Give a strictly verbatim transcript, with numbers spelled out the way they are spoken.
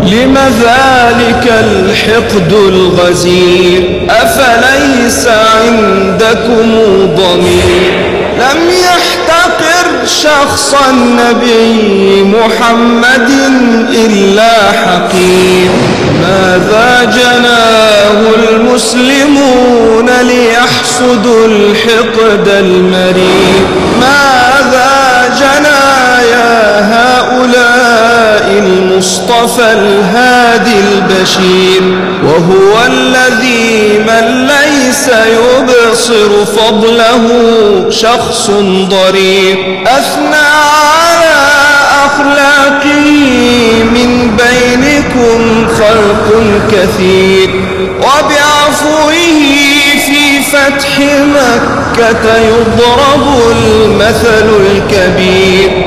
لم ذلك الحقد الغزير؟ أفليس عندكم ضمير؟ لم يحتقر شخص النبي محمد إلا حقير. ماذا جناه المسلمون ليحصدوا الحقد المرير؟ ماذا جنى يا هؤلاء المصطفى الهادي البشير؟ وهو الذي من ليس يبصر فضله شخص ضرير، أثنى على أخلاقه من بينكم خلق كثير، وبعفوه في فتح مكة يضرب المثل الكبير.